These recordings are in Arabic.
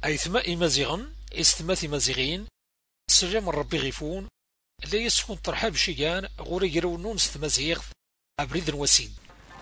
أيثما إمازيغن إستما إمازيغين سلام ربي غيفون لا يسكن ترحاب شيئان غوري يرونون ستمازيغ أبريد وسيد.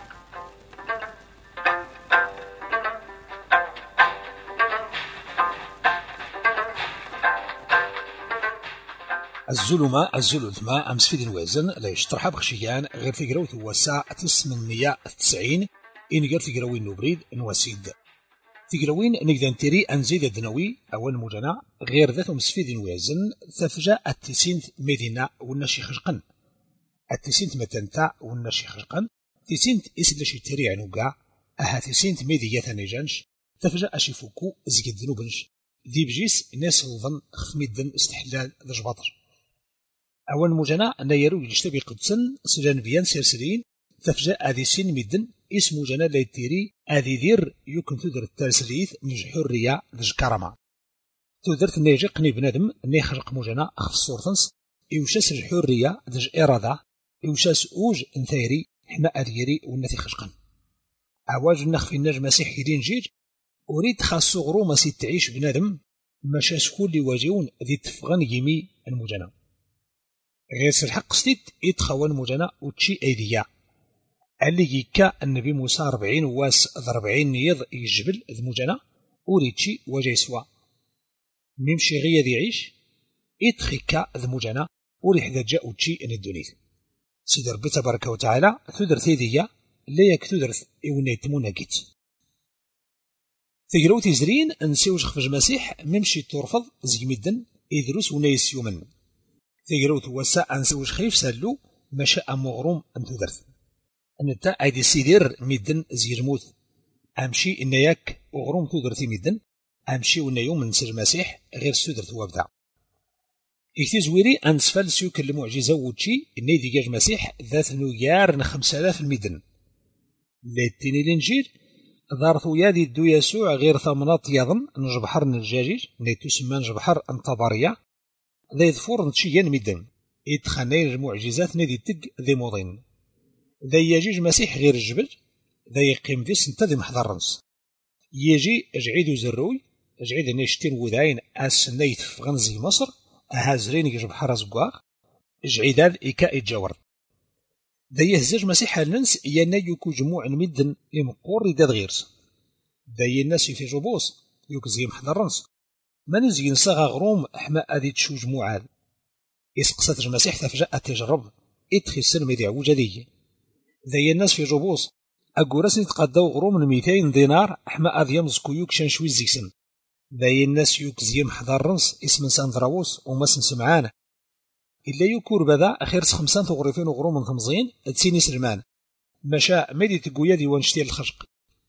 الزلمة الزلمة أمس في الوزن لا يشترح بخشيان غير في قروت وساعة 890 إن غير في قروين نبريد نواسيد في قروين نقدر نتري أنزيد الدنوي أول مجنى غير ذات أمس في الوزن تفجأ التسينت مدينة والنشي خشقا التسينت متنتا والنشي خشقا تسينت إسد لشي تري عنوقع أها تسينت ميديا ثانيجانش تفجأ أشيفوكو زيد دنوبنش ذي بجيس ناس الظن خفميدن استحلال ذا جباطر أول مجانا نيرو يجتبي قدسن سلان بيان سيرسلين تفجأ هذه سين ميدن اسم مجانا لا يتيري هذه دير يمكن تدر الترسليث نجح الرياء ذج كرامة تدرت نيجقني بنادم نيخرق مجانا أخف الصورتنس يوشاس الحرية ذج إرادة يوشاس أوج انثيري حما أديري والنثي خشقا أواج النخفي النجم مسيح يدين جيج أريد خاص صغرو ما تعيش بنادم مشاش كل واجيون ذي تفغن يمي المجانا غير الحق ستيت يتخون مجانا وتشي ايديا اللي يكا النبي موسى 40 واس 40 نيض يجبل ذ مجانا وريتشي وجاي سوا ميمشي غيا ذي عيش يتخيكا ذ مجانا وريح ذا جاء وتشي ان الدنيا سيدي ربي تبارك وتعالى تدرث ايديا لا يك تدرث اونيت مناكيت تقراو تيزرين نسيوج خفج مسيح ميمشي ترفض زي مدن يدرس ونايس يومن تقراو توسع أنسوش خيف سالو مشاء مغروم أن تدرث أنت عيدي سيدير ميدن زي الموت أمشي إن ياك أغروم تدرثي ميدن أمشي وإن يوم نسى المسيح غير سدرث وابدع اكتزويري أنسفل سيوك المعجزة وتشي إني ديجاج مسيح ذات نويار 5000 الميدن ليتيني الإنجيل ظارثو يادي دو يسوع غير ثمنات يظن نجبحر الجاجيج نيتو سمان جبحر انطبارية ذا يذفور نتشيان ميدن يتخنين المعجزات نادي تق ذي موضين ذا يجيج مسيح غير الجبل ذا يقيم ذي سنتا ذي محضرنس يجي اجعيد زروي اجعيد نيشتين وذاين اسنيت في غنزي مصر اهازرين يجب حرز بواغ اجعيداد إيكا إتجاور ذا يهزج مسيح الناس يانا يكو جموع ميدن يمقور داد غيرس ذا الناس في جبوس يكزي محضرنس ما نزين صاغا غروم حما أذي تشو جموعات يسقسات المسيح تفجأ تجرب إتخسن ميدي عوجدي ذي الناس في جبوس أقورس يتقداو غروم 200 دينار حما أذي يمزكو يوك شنشوي الزيكسن ذي الناس يوك زيم حضرنس اسم ساندراوس ومسن سمعان إلا يكور بدا أخير 5 تغرفين وغروم من ثمزين تسيني سلمان مشاء ميدي تقويا دي وانشتير الخشق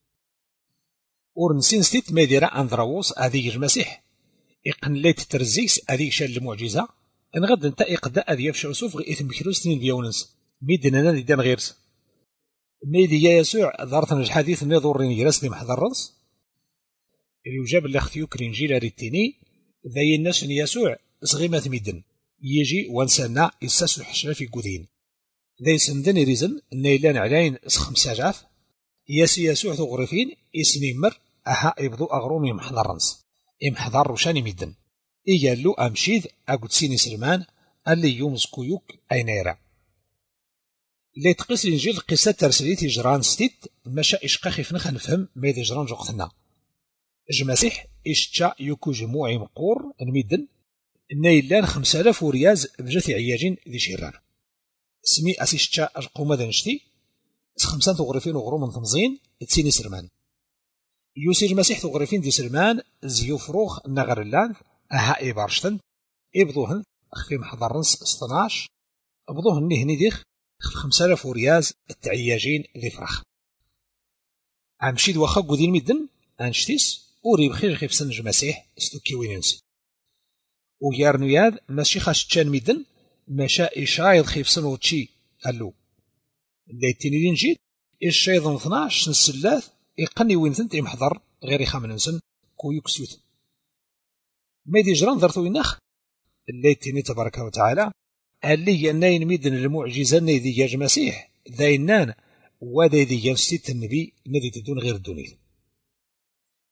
ورنسين ستيت ميديرا أندراوس أذي المسيح إقنليت ترزيكس أذيك شال المعجزة إن غد انت إقداء أذي يفشع سوف إثم بكروستين بيونس ميدنا دان غيرس ميدي يا يسوع ظهرتنا الحديث نظر يرسني محضرنس اللي جاب الاختيوك الإنجيل ريتيني ذي الناس يسوع صغيمة ميدن يجي وانسانا يساسو حشرة في قذين ذي سندن ريزن نيلان علين 5 جعف ياسي يسوع تغرفين يسني مر أها يبدو أغرومي محضرنس إمحضر روشاني ميدن إيالو أمشيذ أقود سيني سلمان اللي يومز كويوك أينيرا اللي تقيس الإنجيل قصة ترسليتي جران ستيت مشا إشقاخي فنخ نفهم ميدي جران جوقتنا جمسيح إشتشا يوكو جموعي مقور الميدن نيلان 5000 ورياز بجثي عياجين ذي شيران سمي أسيشتشا أجقوما دنشتي 5 تغرفين وغروم من ثمزين تسيني سلمان يوسي المسيح تغرفين دي سلمان زيو فروخ نغر اللان أها إبارشتن إبضوهن خفي محضرنس 12 أبضوهن نهني ديخ 5000 ورياز التعياجين ذي فرخ عمشيد وخا قذين ميدن أنشتيس أوري بخير خيف سنج مسيح استوكي ويننسي ويارنوياد ماشي خاشتشان ميدن مشا إشايض خيف سنو تشي قالو اللي تنيدين جيد إشايض 12 سنسلاث يقني وين ثنت محضر غير يخامن نسن كويوك سيوت ميدي جران ذرتو يناخ اللي تيني تبارك وتعالى اللي يناين ميدن المعجزة نيدي ياج مسيح ذاينان ودايدي ينستيت النبي ندي تدون غير الدنيا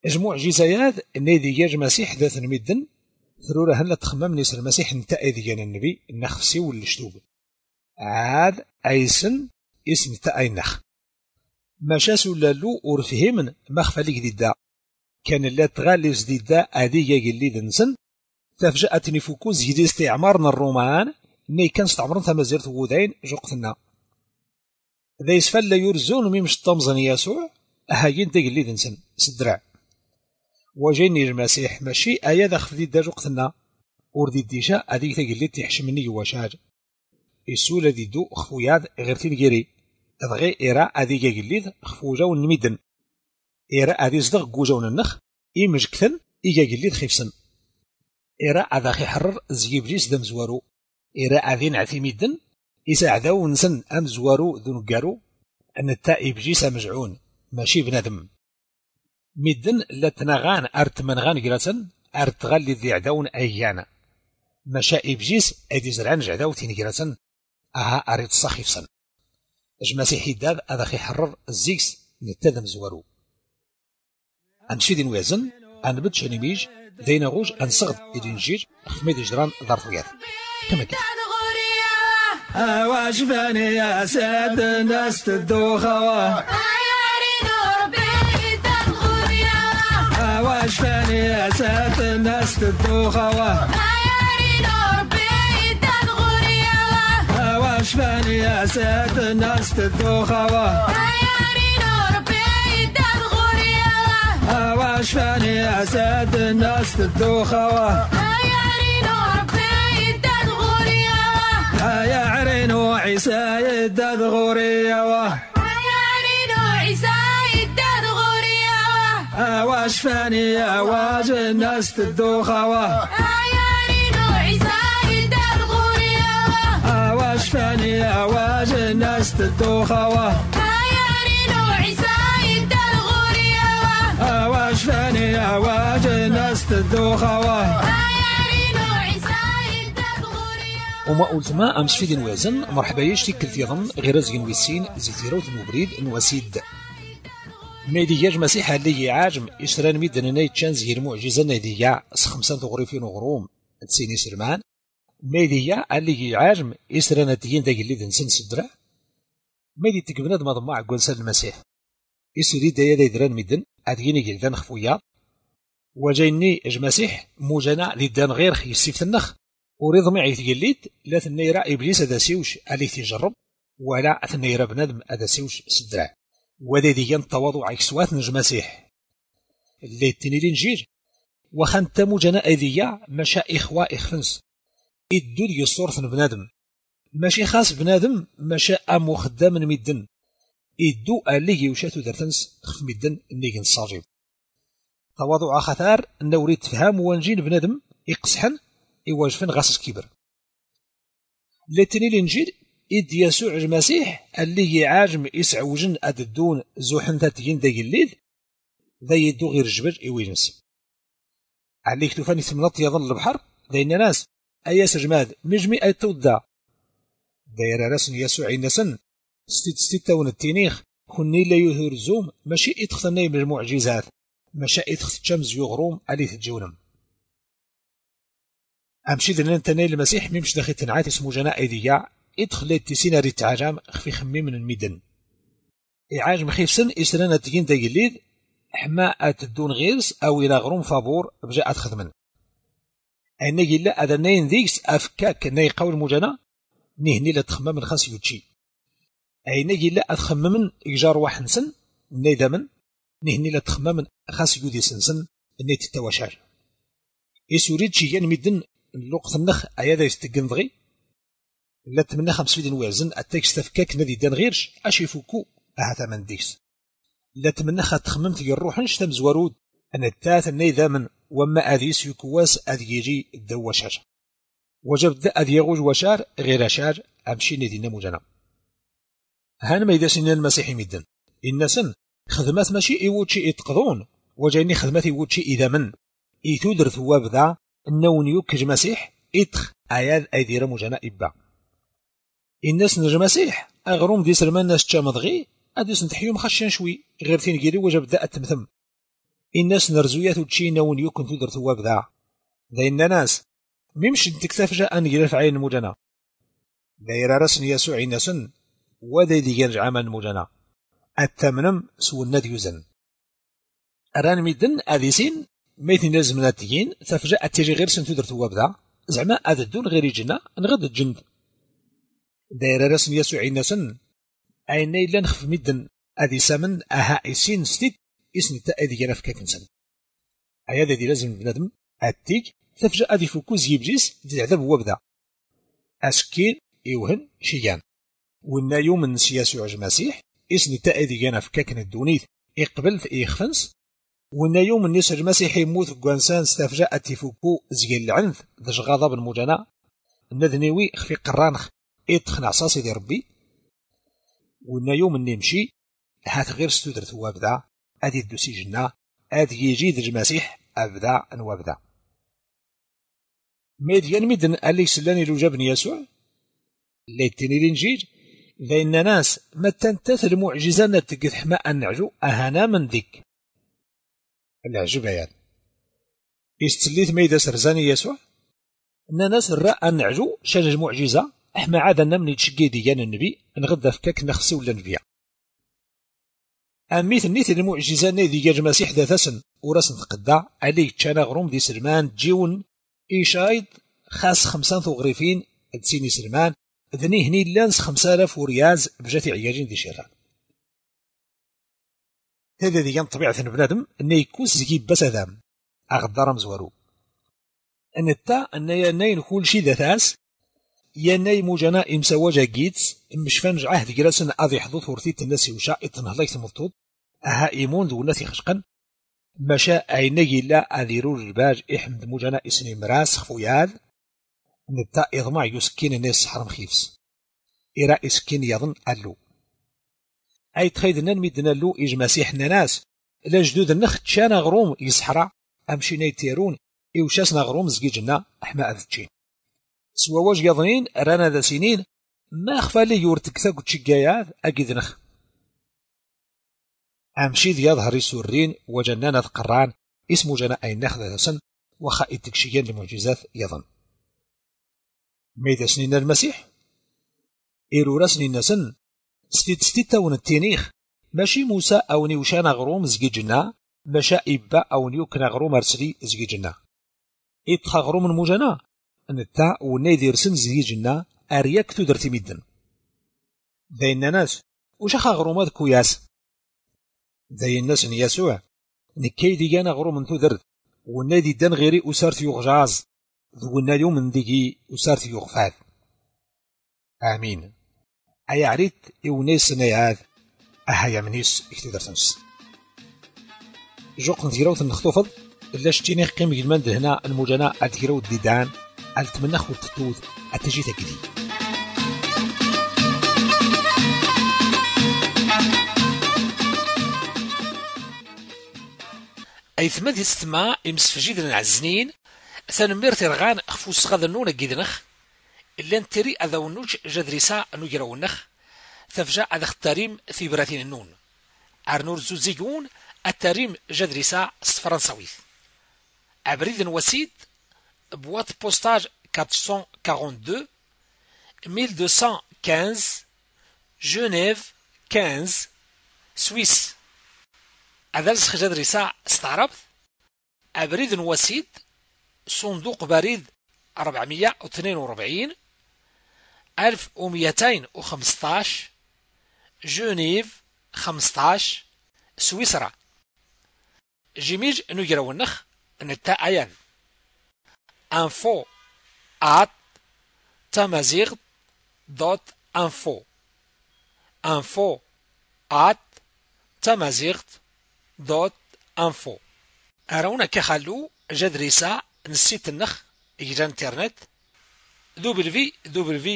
معجزات نادي ياج مسيح ذات المدن ثرورها لا تخمم نيس المسيح نتا ايديان النبي نخفسي والشتوب عاد ايسن اسم تا اينخ ما شاسو لالو ورفهمن ما خفالي جديدا كان لا تغالي جديدا ادي يجلي ذنسن تفجأتني فوكو زيدي استعمارنا الرومان ني كان استعمرن ثم زيرت وودين جوقتنا ذا يسفل لا يرزون ميمش طمزن يسوع هاين تجلي ذنسن سدرع وجيني المسيح ماشي ايا داخل دي دا جوقتنا وردي ديجا هذيك تجلي تيحشمني واشاج السولة دي دو خفوياد غير تنجري دغي إيرا هذيك جليد خفوجا ونميدن إيرا هذي صدق جوجا وننخ إيمجكثن إيجا جليد خيفسن إيرا هذا خي حرر زيبليس دم زوارو إيرا هذي نعتي ميدن إساعداو نسن أم زوارو ذو نقارو أن التا إبجيس مجعون ماشي بنادم ميدن لا تنغان أرت منغان جراسن أرت غالي ذي عداون أيانا مشا إبجيس أدي زرعان جعداو تيني جراسن أها أريد صخيفسن المسيحي داب هذا خي حرر الزيكس نتدم زوارو أنشيد ويزن أنبت شنميج دينا غوج أنصغد إدنجيج خميد جران ظرفيات كما كان واش فاني يا ساد الناس تدوخوا واش فاني يا ساد الناس تدوخوا واش فاني يا ساد الناس تدوخوا واش فاني يا ساد الناس تدوخوا يا عرينو عيسى يداد غوريا واش فاني يا واج الناس تدوخوا واش فاني يا واج الناس تدوخوا واش فاني يا واج الناس تدوخوا وما قلت ما أمس في دين وازن مرحبا يشتي كلت يظن غير زين ويسين زيتيروت المبريد نواسيد ميدياج مسيح اللي عاجم إسران ميدن نايتشان زهير معجزة نادية سخمسان تغريفين وغروم تسيني سلمان ميديا اللي عاجم إسران تيين داك اللي دنسن سدرا ميدي تكبنا دما ضماع قنسان المسيح إسري دايا دايدران ميدن أديني جلدان خفويا وجايني المسيح موجانا لدان غير خيسيف النخ وريض معي تقليد لا تنيرا إبليس هذا سيوش عليه تجرب ولا تنيرا بنادم هذا سيوش سدرا وذا ديان التواضع عكسوات نج مسيح اللي تني لنجير وخان تمو جنا أذية مشا إخوة إخفنس إدو دي الصورة بنادم ماشي خاص بنادم مشا أمو خدام ميدن إدو أليه يوشاتو درتنس خف ميدن نيجن صاجب تواضع خثار نوري تفهم وانجين بنادم إقصحن إواجفن غاسس كبر لتني لنجير إد يسوع المسيح اللي عاجم يسعوجن أددون زوحن تاتيين دا يليد ذا يدو غير جبل إوينس عليك تفاني ثمنط يظل البحر ذين ناس أياس جماد مجمي أي تودا داير رسن يسوع النسن ستة التينيخ كني لا يهور زوم ماشي إتختني من المعجزات ماشي إتخت شمس يغروم عليه تجونم أمشي ذن أنتني المسيح ميمش داخل تنعات اسمه جناء إيديا إدخل تسيناري تعجام خفي خمي من الميدن إعاجم خيفسن إسرانا تجين دا يليد حما أتدون غيرس أو إلى غروم فابور بجاء أتخدمن أين يلا أدنين ذيكس أفكاك ناي قول مجانا نهني لتخمم من خاص يوتشي أين يلا أتخمم إجار واحنسن ناي دامن نهني لتخمم من خاص يودي سنسن ناي تتواشار إسوريد شيان ميدن اللوقت النخ أيادا يستقنضغي لا تمنى 5 فيدين وازن التكست تفكاك نادي دان غيرش أشي فوكو أهتا من ديكس لا تمنى خاتخممت يروحنش تم زوارود أن التاث الناي ذامن وما أذيس يكواس أذ يجي الدو وشاج وجب دا أذ يغوج وشار غير شاج أمشي نادينا مجانا هان ما إذا سنين المسيحي ميدن الناسن خدمات ماشي إيوتشي إتقضون وجايني خدمات إيوتشي إذا من إيتودر ثواب ذا النون يوكج مسيح إتخ آياد أيدير مجانا إبا الناس نج مسيح أغروم دي سلمان ناس تشامضغي أديس نتحيوم خشان شوي غير تين جيري وجب دا أتمثم الناس نرزويات وتشينا ون يكون تدر ثواب ذا ذا ناس ميمش تكتفجا أن يلف عين المجنة داير رسن يسوع نسن وذي دي يرجع من المجنة التمنم سو الند يزن أران ميدن أذيسين ميتين لازم ناتيين تفجأ تيجي غير سن تدر ثواب ذا زعما أذدون غير يجنا نغد الجند داير رسن يسوع نسن أين إلا نخف ميدن أذي سمن أها إسين ستيت إسن تأذي ينفك كنسن أيا دي لازم بنادم أتيك تفجأ أذي فوكوز يبجيس دي عذاب وابدا أسكين إيوهن شيان وإن يوم النس يسوع المسيح إسن تأذي ينفك كن الدونيث إقبلت إيخفنس وإن يوم النس المسيح يموت قوانسان ستفجأ أتفوكو زيال العنث داش غضب المجانا النذنيوي خفي قرانخ إتخنع صاصي دي ربي وإن يوم النمشي هات غير ستودر ثواب ذا أدي الدوسي جنة أدي يجيد المسيح أبدا أنوابدا ميديان ميدن اللي سلاني لو جابني يسوع ليتني لنجيج لأن ناس ما تنتث المعجزة نتقث حماء النعجو أهنا من ذيك العجب يعني يستليث ميدا سرزاني يسوع أن ناس الرأى النعجو شاج المعجزة احنا عاد نمني تشقي ديان النبي نغدا فكاك نخسي ولا نبيع أميث النيث المعجزة نيدي جاج مسيح ذا ثسن ورسن تقدا عليك تشانا غروم دي سلمان جيون إيشايد خاص 5 ثغريفين دسيني سلمان ذني هني لانس 5000 ورياز بجاتي عياجين دي شيران هذا ديان طبيعة بنادم أن يكوس زكيب بس هذام أغدار مزورو أن التا أن ينين كل شي ذا ثاس يناي موجانا إمساواجا جيتس مشفان عهد جلسن أذي حضوث ورثيت الناس يوشا إتنهضيك مطود أها إيمون ذو الناس يخشقن مشا أيني لا أذيرو الجباج إحمد موجانا إسني مراس خفوياذ نتا إضمع يسكين الناس حرم خيفس إرا إسكين يظن ألو أي تخيدنا نميدنا اللو إج مسيحنا ناس لا جدود النخ تشانا غروم يسحرا أمشينا يتيرون إوشاسنا غروم زجيجنا أحما أذتشين سوا واش يظنين رانا ذا سنين ما خفى لي يورتك ثاقو تشقايات أكيد نخ أمشي ذي يظهر يسورين وجنانا قران اسمه جنا أي نخ ذا سن وخا التكشيان لمعجزات يظن ميدا سنين المسيح إيرورا سنين سن ستة ونتينيخ ماشي موسى أو نيوشانا غروم زجيجنا ماشا إبا أو نيوكنا غروم أرسلي زجيجنا إتخا غروم المجنا نتا ونيدير سن زجيجنا أرياك تدرتي ميدن ذاين ناس وشخا غرومات كوياس ذاين الناس يسوع نكي ديانا غروم تدرت ونادي دان غيري أسارت يغجاز ذو الناديو من ديكي أسارت يغفاذ آمين أي عريت إونيس نياذ أهيا منيس اكتدر تنس جوق نتيروت نخطوفض إلا شتيني قيم جلمان هنا المجانا أتيروت ديدان أتمنى خو تتوث أتجي تكدي أي ثمد يستمع إمسفجيد العزنين ثانمير ترغان أخفوس غذنون جيدنخ إلا نتري أذونوج جدريسا نجرونخ ثفجاء أذا اختاريم في براتين النون أرنور زوزيجون التاريم جدريسا فرنساويث أبريد وسيد boîte postage 442 1215 Genève 15 Suisse أدرس خجد رساع استعربت أبريد وسيد صندوق بريد 442 1215 جنيف 15 سويسرا جيميج نجرو النخ نتا أيان info at tamazigh.info info at tamazigh.info أرونا كخلو جدريسا نسيت النخ إجرى انترنت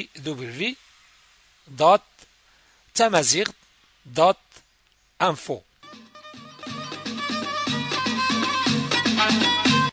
www.tamazigh.info